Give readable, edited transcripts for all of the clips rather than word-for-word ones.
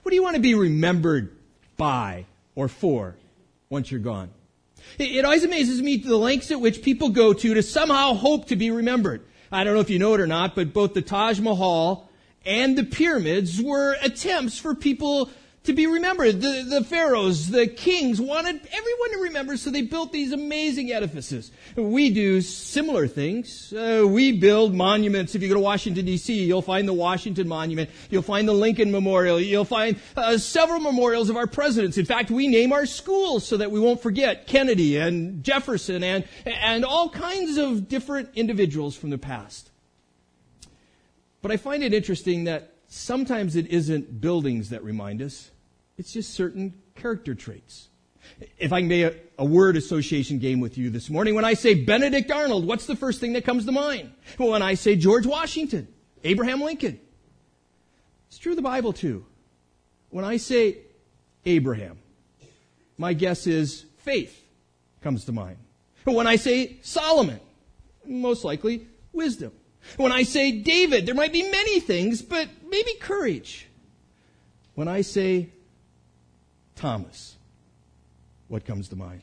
What do you want to be remembered by or for once you're gone? It always amazes me the lengths at which people go to somehow hope to be remembered. I don't know if you know it or not, but both the Taj Mahal and the pyramids were attempts for people to be remembered. The pharaohs, the kings wanted everyone to remember, so they built these amazing edifices. We do similar things. We build monuments. If you go to Washington, D.C., you'll find the Washington Monument. You'll find the Lincoln Memorial. You'll find several memorials of our presidents. In fact, we name our schools so that we won't forget Kennedy and Jefferson and all kinds of different individuals from the past. But I find it interesting that sometimes it isn't buildings that remind us. It's just certain character traits. If I can make a word association game with you this morning, when I say Benedict Arnold, what's the first thing that comes to mind? Well, when I say George Washington, Abraham Lincoln. It's true of the Bible too. When I say Abraham, my guess is faith comes to mind. When I say Solomon, most likely wisdom. When I say David, there might be many things, but maybe courage. When I say Thomas, what comes to mind?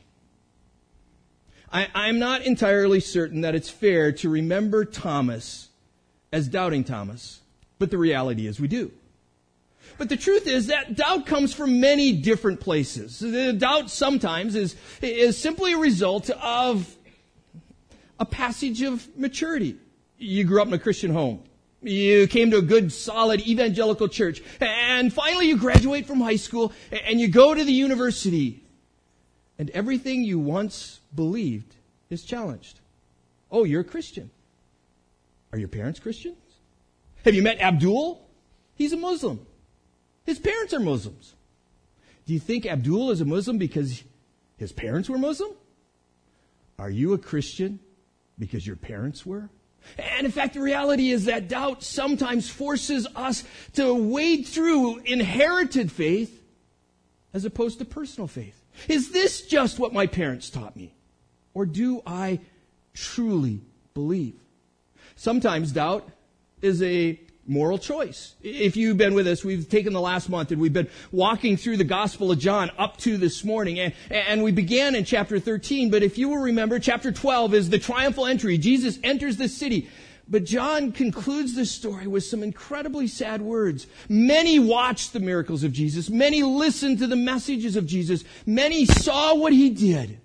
I'm not entirely certain that it's fair to remember Thomas as doubting Thomas, but the reality is we do. But the truth is that doubt comes from many different places. The doubt sometimes is simply a result of a passage of maturity. You grew up in a Christian home. You came to a good, solid evangelical church. And finally you graduate from high school and you go to the university. And everything you once believed is challenged. Oh, you're a Christian. Are your parents Christians? Have you met Abdul? He's a Muslim. His parents are Muslims. Do you think Abdul is a Muslim because his parents were Muslim? Are you a Christian because your parents were? And in fact, the reality is that doubt sometimes forces us to wade through inherited faith as opposed to personal faith. Is this just what my parents taught me? Or do I truly believe? Sometimes doubt is a moral choice. If you've been with us, we've taken the last month and we've been walking through the Gospel of John up to this morning. And we began in chapter 13, but if you will remember, chapter 12 is the triumphal entry. Jesus enters the city. But John concludes this story with some incredibly sad words. Many watched the miracles of Jesus. Many listened to the messages of Jesus. Many saw what he did.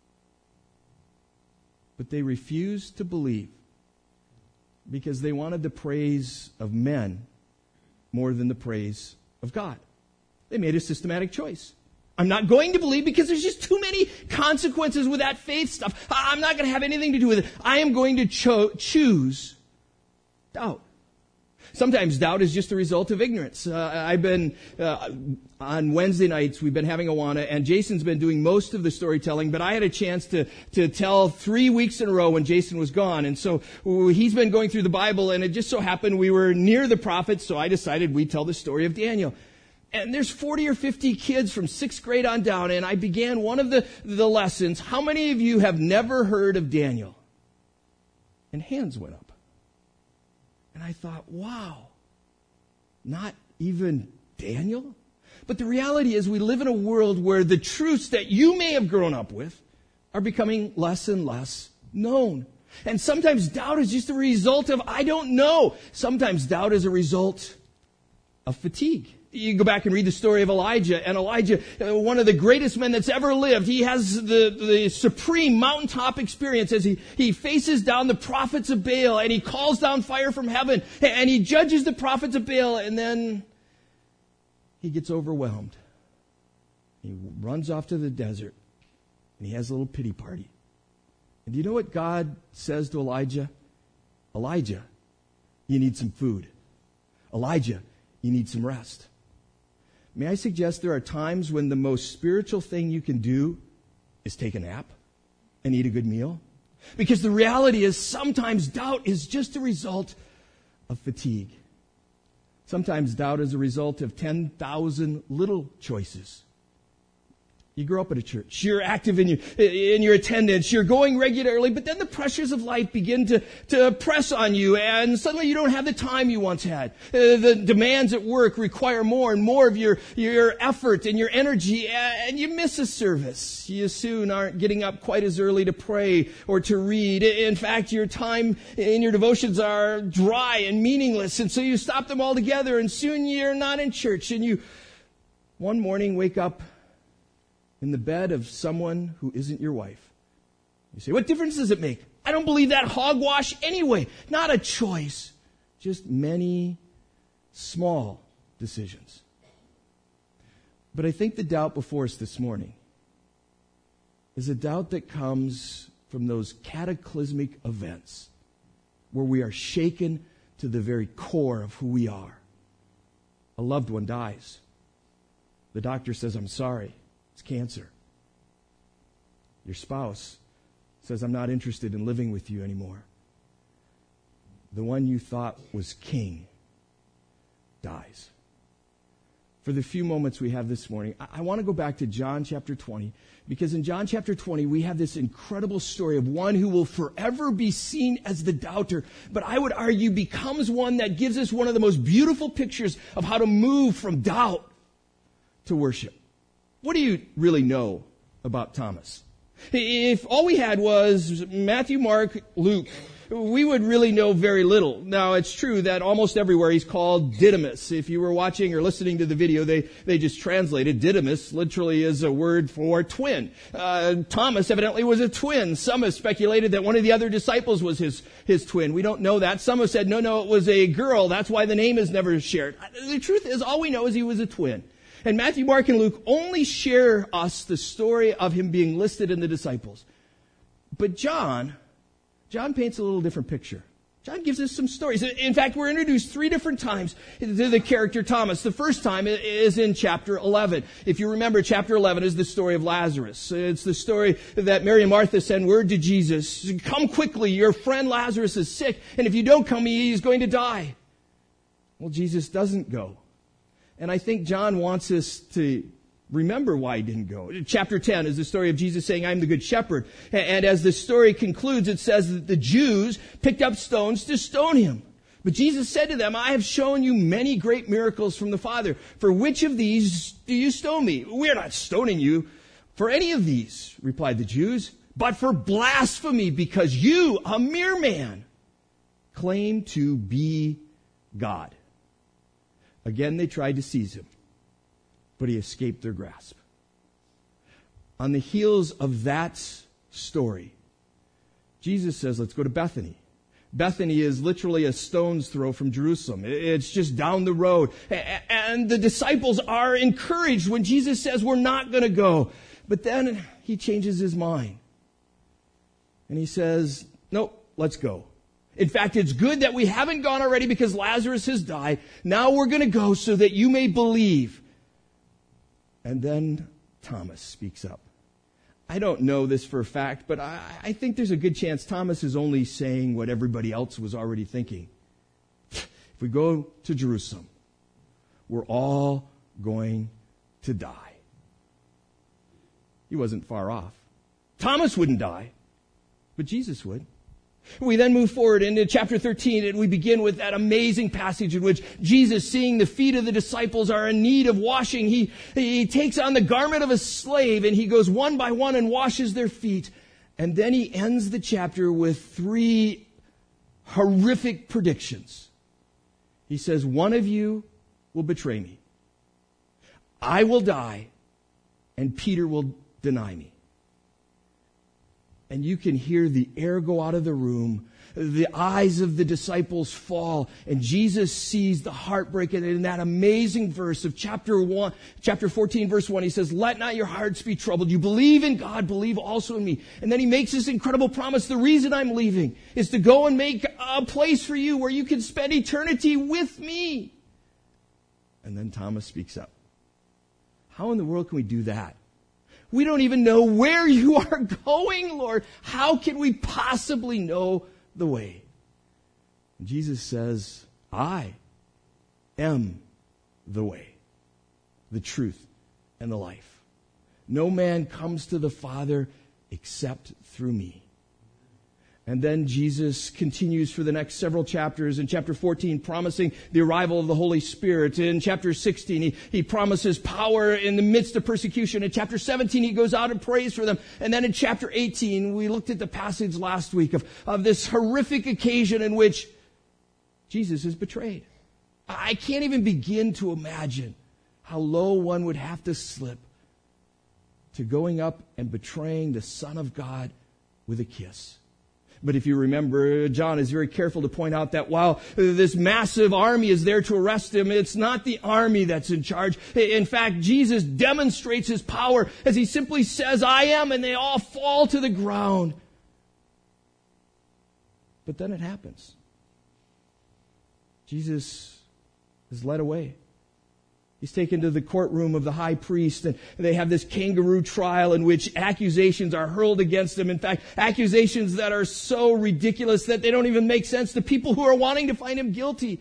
But they refused to believe because they wanted the praise of men more than the praise of God. They made a systematic choice. I'm not going to believe because there's just too many consequences with that faith stuff. I'm not going to have anything to do with it. I am going to choose doubt. Sometimes doubt is just a result of ignorance. I've been, on Wednesday nights, we've been having Awana, and Jason's been doing most of the storytelling, but I had a chance to tell 3 weeks in a row when Jason was gone. And so he's been going through the Bible, and it just so happened we were near the prophets, so I decided we'd tell the story of Daniel. And there's 40 or 50 kids from 6th grade on down, and I began one of the lessons. How many of you have never heard of Daniel? And hands went up. And I thought, wow, not even Daniel? But the reality is we live in a world where the truths that you may have grown up with are becoming less and less known. And sometimes doubt is just a result of, I don't know. Sometimes doubt is a result of fatigue. You go back and read the story of Elijah, and Elijah, one of the greatest men that's ever lived, he has the supreme mountaintop experience as he faces down the prophets of Baal, and he calls down fire from heaven, and he judges the prophets of Baal, and then he gets overwhelmed. He runs off to the desert, and he has a little pity party. And do you know what God says to Elijah? Elijah, you need some food. Elijah, you need some rest. May I suggest there are times when the most spiritual thing you can do is take a nap and eat a good meal? Because the reality is sometimes doubt is just a result of fatigue. Sometimes doubt is a result of 10,000 little choices. You grow up at a church. You're active in your attendance. You're going regularly, but then the pressures of life begin to press on you, and suddenly you don't have the time you once had. The demands at work require more and more of your effort and your energy, and you miss a service. You soon aren't getting up quite as early to pray or to read. In fact, your time in your devotions are dry and meaningless, and so you stop them altogether, and soon you're not in church, and you one morning wake up in the bed of someone who isn't your wife. You say, what difference does it make? I don't believe that hogwash anyway. Not a choice, just many small decisions. But I think the doubt before us this morning is a doubt that comes from those cataclysmic events where we are shaken to the very core of who we are. A loved one dies. The doctor says, I'm sorry. It's cancer. Your spouse says, I'm not interested in living with you anymore. The one you thought was king dies. For the few moments we have this morning, I want to go back to John chapter 20, because in John chapter 20, we have this incredible story of one who will forever be seen as the doubter, but I would argue becomes one that gives us one of the most beautiful pictures of how to move from doubt to worship. What do you really know about Thomas? If all we had was Matthew, Mark, Luke, we would really know very little. Now, it's true that almost everywhere he's called Didymus. If you were watching or listening to the video, they just translated Didymus literally as a word for twin. Thomas evidently was a twin. Some have speculated that one of the other disciples was his twin. We don't know that. Some have said, no, it was a girl. That's why the name is never shared. The truth is, all we know is he was a twin. And Matthew, Mark, and Luke only share us the story of him being listed in the disciples. But John paints a little different picture. John gives us some stories. In fact, we're introduced 3 different times to the character Thomas. The first time is in chapter 11. If you remember, chapter 11 is the story of Lazarus. It's the story that Mary and Martha send word to Jesus. Come quickly, your friend Lazarus is sick, and if you don't come, he's going to die. Well, Jesus doesn't go. And I think John wants us to remember why he didn't go. Chapter 10 is the story of Jesus saying, I'm the good shepherd. And as the story concludes, it says that the Jews picked up stones to stone him. But Jesus said to them, I have shown you many great miracles from the Father. For which of these do you stone me? We are not stoning you for any of these, replied the Jews, but for blasphemy, because you, a mere man, claim to be God. Again, they tried to seize him, but he escaped their grasp. On the heels of that story, Jesus says, let's go to Bethany. Bethany is literally a stone's throw from Jerusalem. It's just down the road. And the disciples are encouraged when Jesus says, we're not going to go. But then he changes his mind. And he says, nope, let's go. In fact, it's good that we haven't gone already because Lazarus has died. Now we're going to go so that you may believe. And then Thomas speaks up. I don't know this for a fact, but I think there's a good chance Thomas is only saying what everybody else was already thinking. If we go to Jerusalem, we're all going to die. He wasn't far off. Thomas wouldn't die, but Jesus would. We then move forward into chapter 13, and we begin with that amazing passage in which Jesus, seeing the feet of the disciples are in need of washing, he takes on the garment of a slave, and he goes one by one and washes their feet. And then he ends the chapter with 3 horrific predictions. He says, one of you will betray me. I will die, and Peter will deny me. And you can hear the air go out of the room. The eyes of the disciples fall. And Jesus sees the heartbreak. And in that amazing verse of chapter 14, verse 1, he says, let not your hearts be troubled. You believe in God, believe also in me. And then he makes this incredible promise. The reason I'm leaving is to go and make a place for you where you can spend eternity with me. And then Thomas speaks up. How in the world can we do that? We don't even know where you are going, Lord. How can we possibly know the way? And Jesus says, I am the way, the truth, and the life. No man comes to the Father except through me. And then Jesus continues for the next several chapters. In chapter 14, promising the arrival of the Holy Spirit. In chapter 16, he promises power in the midst of persecution. In chapter 17, he goes out and prays for them. And then in chapter 18, we looked at the passage last week of this horrific occasion in which Jesus is betrayed. I can't even begin to imagine how low one would have to slip to going up and betraying the Son of God with a kiss. But if you remember, John is very careful to point out that while this massive army is there to arrest him, it's not the army that's in charge. In fact, Jesus demonstrates his power as he simply says, I am, and they all fall to the ground. But then it happens. Jesus is led away. He's taken to the courtroom of the high priest, and they have this kangaroo trial in which accusations are hurled against him. In fact, accusations that are so ridiculous that they don't even make sense to people who are wanting to find him guilty.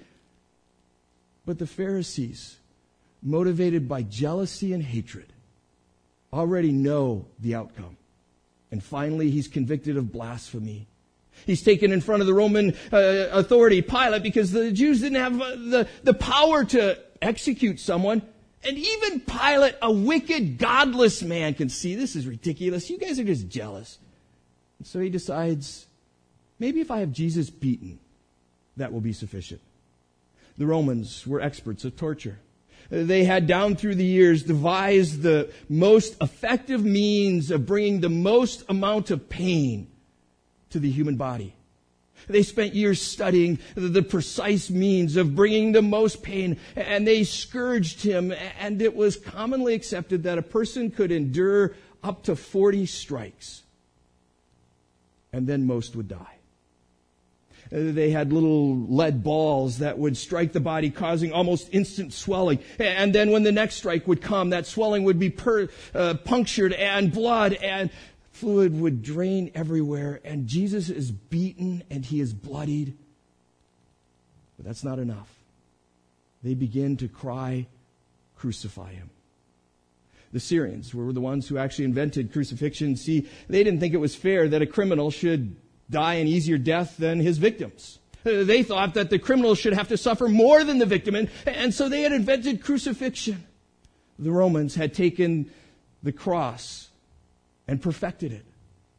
But the Pharisees, motivated by jealousy and hatred, already know the outcome. And finally, he's convicted of blasphemy. He's taken in front of the Roman authority, Pilate, because the Jews didn't have the power to execute someone. And even Pilate, a wicked, godless man, can see this is ridiculous. You guys are just jealous. And so he decides, maybe if I have Jesus beaten, that will be sufficient. The Romans were experts at torture. They had, down through the years, devised the most effective means of bringing the most amount of pain to the human body. They spent years studying the precise means of bringing the most pain, and they scourged him, and it was commonly accepted that a person could endure up to 40 strikes, and then most would die. They had little lead balls that would strike the body, causing almost instant swelling. And then when the next strike would come, that swelling would be punctured, and blood and fluid would drain everywhere, and Jesus is beaten and he is bloodied. But that's not enough. They begin to cry, crucify him. The Syrians were the ones who actually invented crucifixion. See, they didn't think it was fair that a criminal should die an easier death than his victims. They thought that the criminal should have to suffer more than the victim, and so they had invented crucifixion. The Romans had taken the cross and perfected it.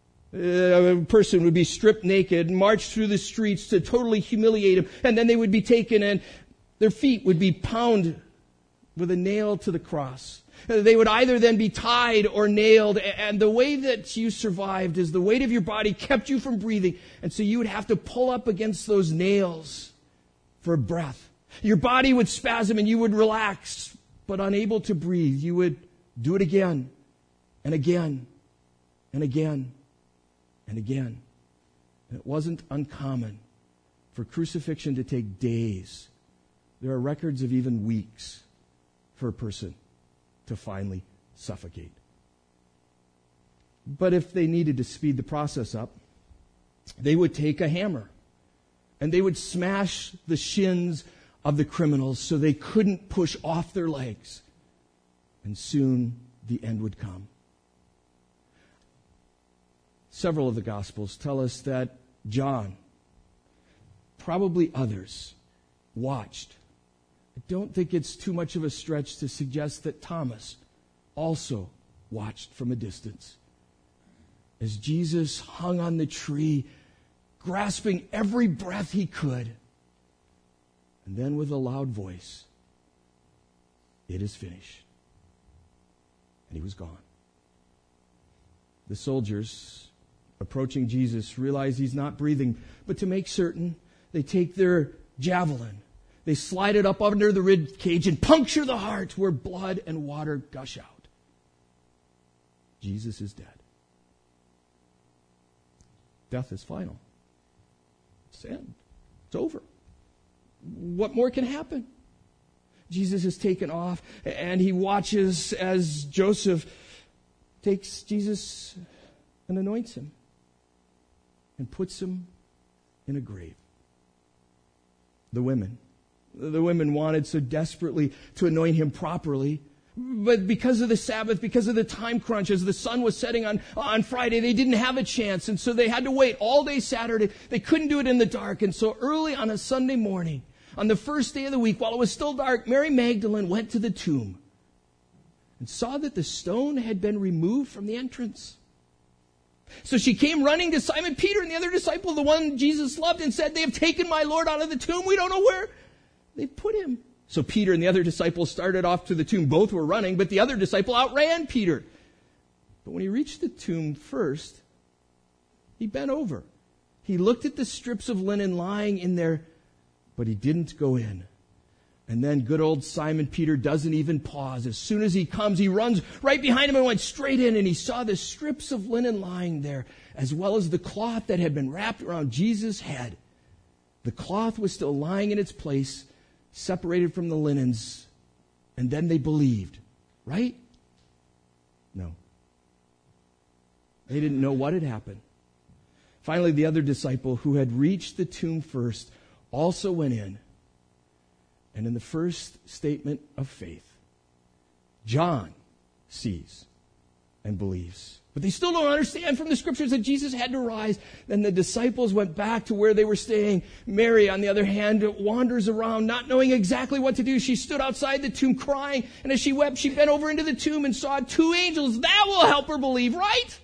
A person would be stripped naked, marched through the streets to totally humiliate him, and then they would be taken and their feet would be pounded with a nail to the cross. They would either then be tied or nailed, and the way that you survived is the weight of your body kept you from breathing, and so you would have to pull up against those nails for breath. Your body would spasm and you would relax, but unable to breathe. You would do it again and again and again and again. And it wasn't uncommon for crucifixion to take days. There are records of even weeks for a person to finally suffocate. But if they needed to speed the process up, they would take a hammer and they would smash the shins of the criminals so they couldn't push off their legs. And soon the end would come. Several of the Gospels tell us that John, probably others, watched. I don't think it's too much of a stretch to suggest that Thomas also watched from a distance as Jesus hung on the tree, grasping every breath he could. And then with a loud voice, "It is finished." And he was gone. The soldiers approaching Jesus realize he's not breathing, but to make certain, they take their javelin. They slide it up under the rib cage and puncture the heart where blood and water gush out. Jesus is dead. Death is final. It's the end. It's over. What more can happen? Jesus is taken off, and he watches as Joseph takes Jesus and anoints him and puts him in a grave. The women wanted so desperately to anoint him properly But because of the Sabbath, because of the time crunch, as the sun was setting on Friday, they didn't have a chance. And so they had to wait all day Saturday. They couldn't do it in the dark. And so early on a Sunday morning, on the first day of the week, while it was still dark, Mary Magdalene went to the tomb and saw that the stone had been removed from the entrance. So she came running to Simon Peter and the other disciple, the one Jesus loved, and said, "They have taken my Lord out of the tomb. We don't know where they put him." So Peter and the other disciple started off to the tomb. Both were running, but the other disciple outran Peter. But when he reached the tomb first, he bent over. He looked at the strips of linen lying in there, but he didn't go in. And then good old Simon Peter doesn't even pause. As soon as he comes, he runs right behind him and went straight in, and he saw the strips of linen lying there, as well as the cloth that had been wrapped around Jesus' head. The cloth was still lying in its place, separated from the linens, and then they believed, right? No. They didn't know what had happened. Finally, the other disciple who had reached the tomb first also went in. And in the first statement of faith, John sees and believes. But they still don't understand from the scriptures that Jesus had to rise. Then the disciples went back to where they were staying. Mary, on the other hand, wanders around, not knowing exactly what to do. She stood outside the tomb crying, and as she wept, she bent over into the tomb and saw 2 angels. That will help her believe, right?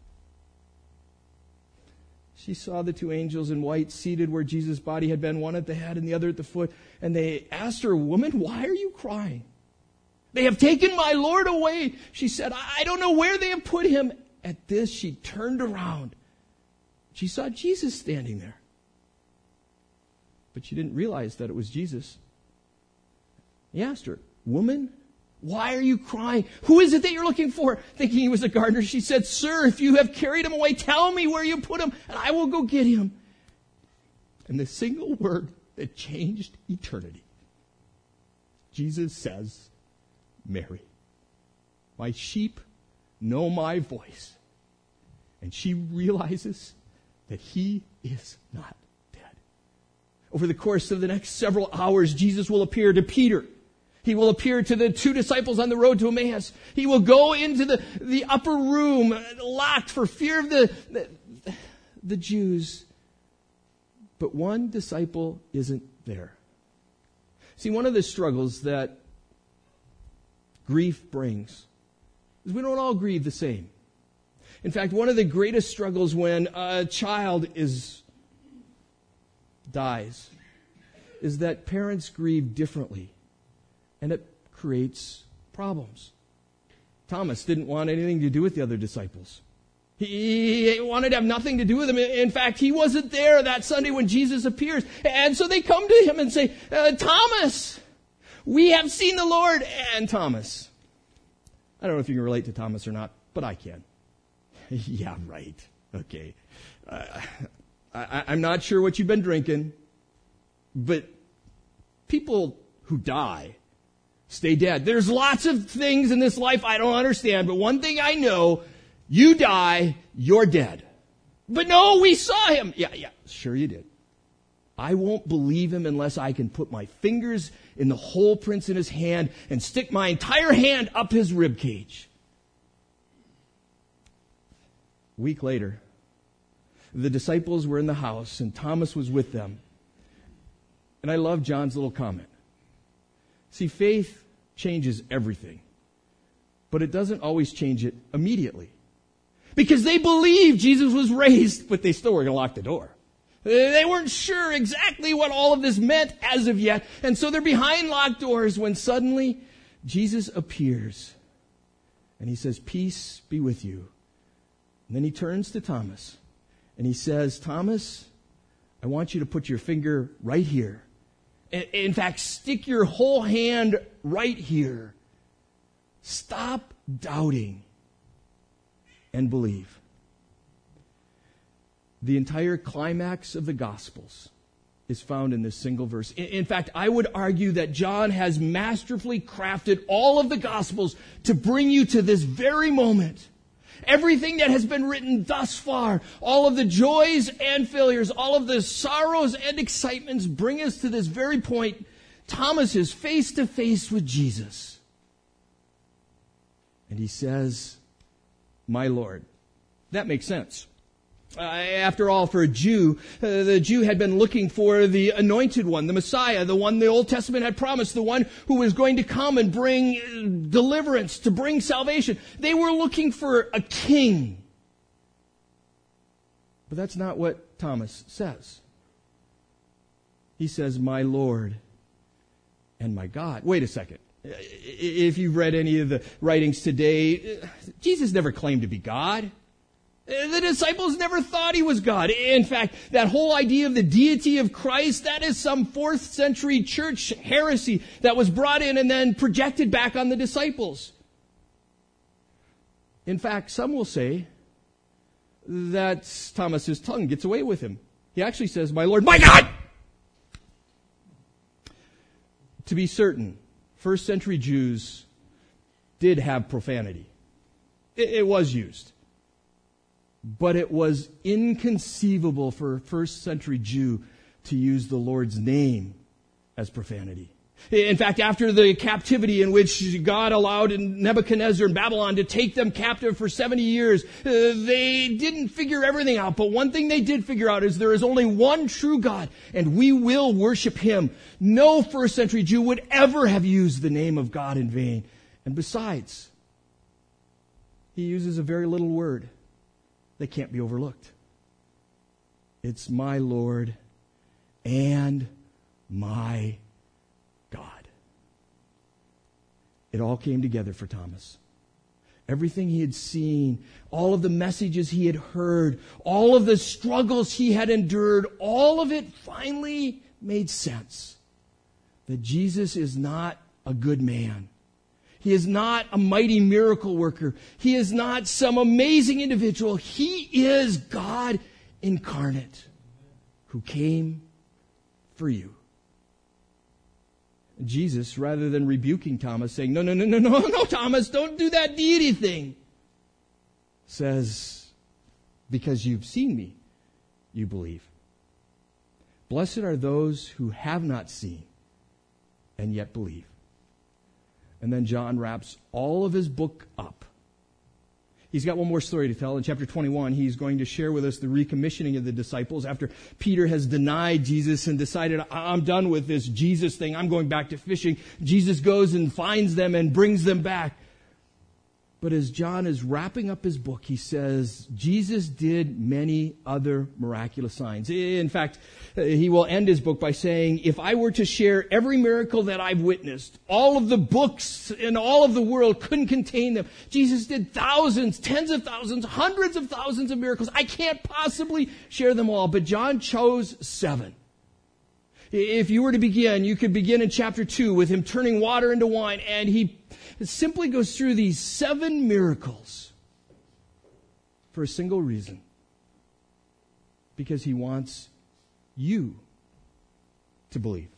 She saw the 2 angels in white seated where Jesus' body had been, one at the head and the other at the foot. And they asked her, "Woman, why are you crying?" "They have taken my Lord away," she said. "I don't know where they have put him." At this, she turned around. She saw Jesus standing there. But she didn't realize that it was Jesus. He asked her, "Woman, why are you crying? Who is it that you're looking for?" Thinking he was a gardener, she said, "Sir, if you have carried him away, tell me where you put him, and I will go get him." And the single word that changed eternity, Jesus says, "Mary." My sheep know my voice. And she realizes that he is not dead. Over the course of the next several hours, Jesus will appear to Peter. He will appear to the 2 disciples on the road to Emmaus. He will go into the upper room, locked for fear of the Jews. But one disciple isn't there. See, one of the struggles that grief brings is we don't all grieve the same. In fact, one of the greatest struggles when a child dies is that parents grieve differently, and it creates problems. Thomas didn't want anything to do with the other disciples. He wanted to have nothing to do with them. In fact, he wasn't there that Sunday when Jesus appears. And so they come to him and say, "Thomas, we have seen the Lord." And Thomas, I don't know if you can relate to Thomas or not, but I can. Yeah, right. Okay. I'm not sure what you've been drinking, but people who die stay dead. There's lots of things in this life I don't understand, but one thing I know, you die, you're dead. But no, we saw him. Yeah, sure you did. I won't believe him unless I can put my fingers in the hole prints in his hand and stick my entire hand up his rib cage. A week later, the disciples were in the house and Thomas was with them. And I love John's little comment. See, faith changes everything, but it doesn't always change it immediately. Because they believed Jesus was raised, but they still were going to lock the door. They weren't sure exactly what all of this meant as of yet. And so they're behind locked doors when suddenly Jesus appears. And he says, "Peace be with you." And then he turns to Thomas and he says, "Thomas, I want you to put your finger right here. In fact, stick your whole hand right here. Stop doubting and believe." The entire climax of the Gospels is found in this single verse. In fact, I would argue that John has masterfully crafted all of the Gospels to bring you to this very moment. Everything that has been written thus far, all of the joys and failures, all of the sorrows and excitements bring us to this very point. Thomas is face to face with Jesus. And he says, my Lord. That makes sense. After all, for a Jew, the Jew had been looking for the anointed one, the Messiah, the one the Old Testament had promised, the one who was going to come and bring deliverance, to bring salvation. They were looking for a king. But that's not what Thomas says. He says, my Lord and my God. Wait a second. If you've read any of the writings today, Jesus never claimed to be God. The disciples never thought he was God. In fact, that whole idea of the deity of Christ, that is some 4th century church heresy that was brought in and then projected back on the disciples. In fact, some will say that Thomas's tongue gets away with him. He actually says, my Lord, my God! To be certain, 1st century Jews did have profanity. It was used. But it was inconceivable for a 1st century Jew to use the Lord's name as profanity. In fact, after the captivity in which God allowed Nebuchadnezzar and Babylon to take them captive for 70 years, they didn't figure everything out. But one thing they did figure out is there is only one true God, and we will worship Him. No 1st century Jew would ever have used the name of God in vain. And besides, he uses a very little word that can't be overlooked. It's my Lord and my God. It all came together for Thomas. Everything he had seen, all of the messages he had heard, all of the struggles he had endured, all of it finally made sense. That Jesus is not a good man. He is not a mighty miracle worker. He is not some amazing individual. He is God incarnate who came for you. Jesus, rather than rebuking Thomas, saying, no, Thomas, don't do that deity thing, says, because you've seen me, you believe. Blessed are those who have not seen and yet believe. And then John wraps all of his book up. He's got one more story to tell. In chapter 21, he's going to share with us the recommissioning of the disciples after Peter has denied Jesus and decided, I'm done with this Jesus thing. I'm going back to fishing. Jesus goes and finds them and brings them back. But as John is wrapping up his book, he says, Jesus did many other miraculous signs. In fact, he will end his book by saying, if I were to share every miracle that I've witnessed, all of the books in all of the world couldn't contain them. Jesus did thousands, tens of thousands, hundreds of thousands of miracles. I can't possibly share them all, but John chose 7. If you were to begin, you could begin in chapter 2 with him turning water into wine, and he simply goes through these 7 miracles for a single reason. Because he wants you to believe.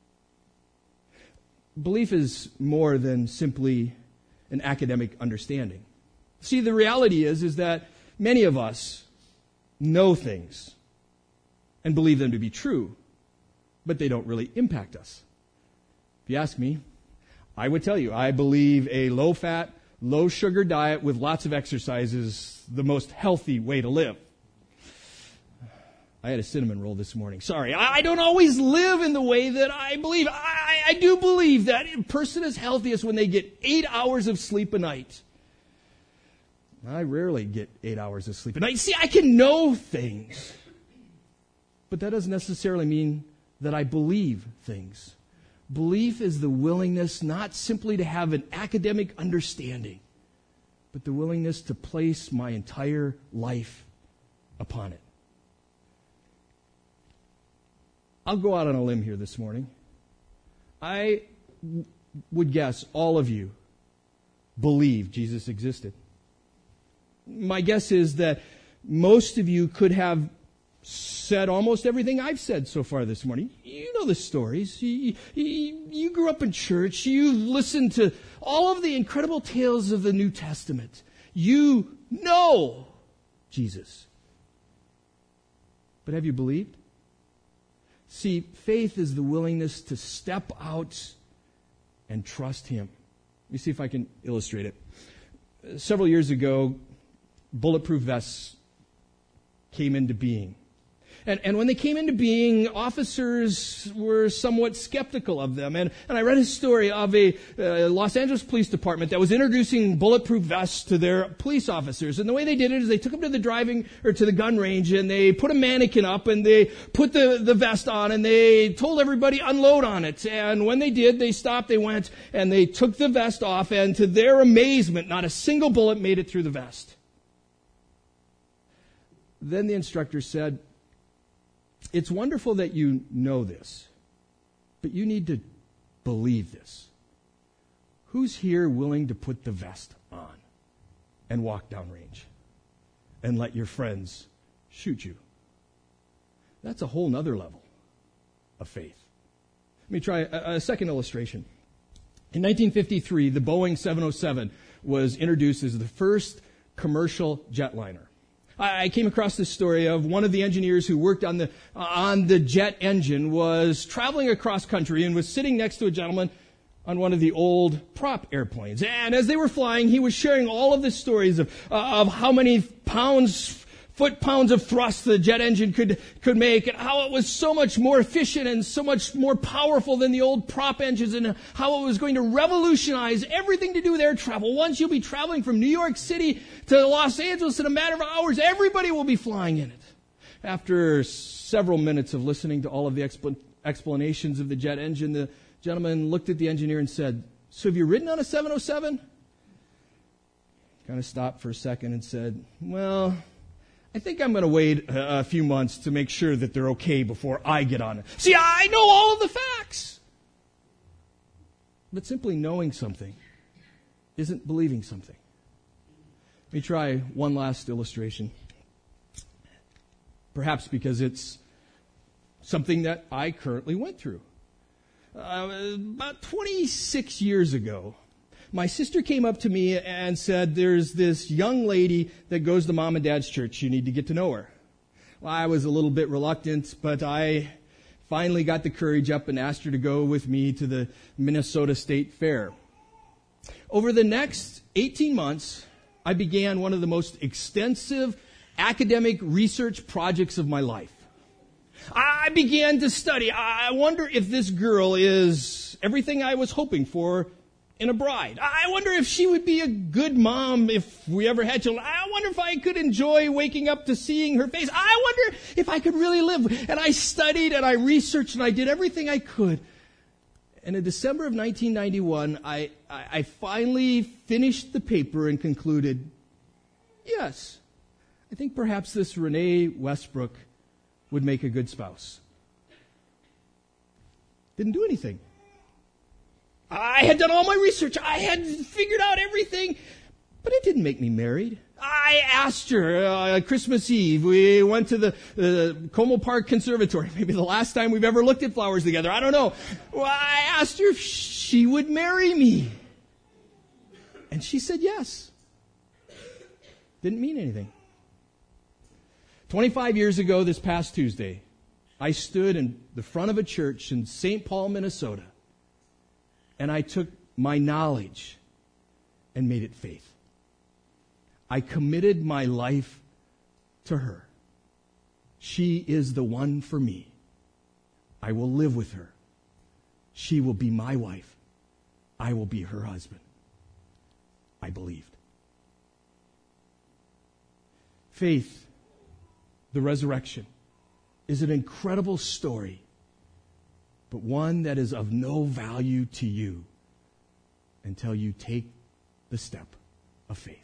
Belief is more than simply an academic understanding. See, the reality is that many of us know things and believe them to be true, but they don't really impact us. If you ask me, I would tell you, I believe a low-fat, low-sugar diet with lots of exercise is the most healthy way to live. I had a cinnamon roll this morning. Sorry, I don't always live in the way that I believe. I do believe that a person is healthiest when they get 8 hours of sleep a night. I rarely get 8 hours of sleep a night. See, I can know things, but that doesn't necessarily mean that I believe things. Belief is the willingness not simply to have an academic understanding, but the willingness to place my entire life upon it. I'll go out on a limb here this morning. I would guess all of you believe Jesus existed. My guess is that most of you could have said almost everything I've said so far this morning. You know the stories. You grew up in church. You listened to all of the incredible tales of the New Testament. You know Jesus. But have you believed? See, faith is the willingness to step out and trust Him. Let me see if I can illustrate it. Several years ago, bulletproof vests came into being. And when they came into being, officers were somewhat skeptical of them. And I read a story of a Los Angeles Police Department that was introducing bulletproof vests to their police officers. And the way they did it is they took them to the gun range, and they put a mannequin up, and they put the vest on, and they told everybody unload on it. And when they did, they stopped, they went, and they took the vest off, and to their amazement, not a single bullet made it through the vest. Then the instructor said, "It's wonderful that you know this, but you need to believe this. Who's here willing to put the vest on and walk downrange and let your friends shoot you?" That's a whole nother level of faith. Let me try a second illustration. In 1953, the Boeing 707 was introduced as the first commercial jetliner. I came across this story of one of the engineers who worked on the jet engine was traveling across country and was sitting next to a gentleman on one of the old prop airplanes. And as they were flying, he was sharing all of the stories of how many foot-pounds of thrust the jet engine could make, and how it was so much more efficient and so much more powerful than the old prop engines, and how it was going to revolutionize everything to do with air travel. Once you'll be traveling from New York City to Los Angeles in a matter of hours, everybody will be flying in it. After several minutes of listening to all of the explanations of the jet engine, the gentleman looked at the engineer and said, "So have you ridden on a 707? Kind of stopped for a second and said, "Well, I think I'm going to wait a few months to make sure that they're okay before I get on it." See, I know all of the facts. But simply knowing something isn't believing something. Let me try one last illustration. Perhaps because it's something that I currently went through. About 26 years ago, my sister came up to me and said, "There's this young lady that goes to Mom and Dad's church. You need to get to know her." Well, I was a little bit reluctant, but I finally got the courage up and asked her to go with me to the Minnesota State Fair. Over the next 18 months, I began one of the most extensive academic research projects of my life. I began to study. I wonder if this girl is everything I was hoping for in a bride. I wonder if she would be a good mom if we ever had children. I wonder if I could enjoy waking up to seeing her face. I wonder if I could really live. And I studied and I researched and I did everything I could. And in December of 1991, I finally finished the paper and concluded, yes, I think perhaps this Renee Westbrook would make a good spouse. Didn't do anything. I had done all my research. I had figured out everything, but it didn't make me married. I asked her Christmas Eve. We went to the Como Park Conservatory, maybe the last time we've ever looked at flowers together. I don't know. Well, I asked her if she would marry me. And she said yes. Didn't mean anything. 25 years ago, this past Tuesday, I stood in the front of a church in St. Paul, Minnesota, and I took my knowledge and made it faith. I committed my life to her. She is the one for me. I will live with her. She will be my wife. I will be her husband. I believed. Faith, the resurrection, is an incredible story, but one that is of no value to you until you take the step of faith.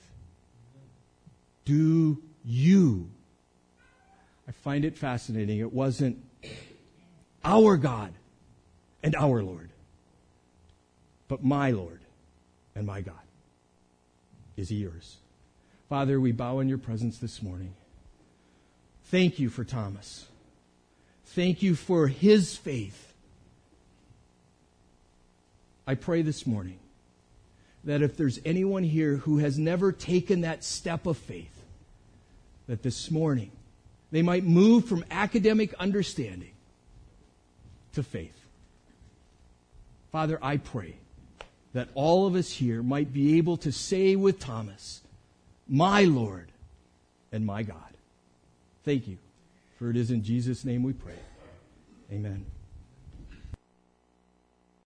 Do you? I find it fascinating. It wasn't our God and our Lord, but my Lord and my God. Is He yours? Father, we bow in your presence this morning. Thank you for Thomas. Thank you for his faith. I pray this morning that if there's anyone here who has never taken that step of faith, that this morning they might move from academic understanding to faith. Father, I pray that all of us here might be able to say with Thomas, my Lord and my God. Thank you, for it is in Jesus' name we pray. Amen.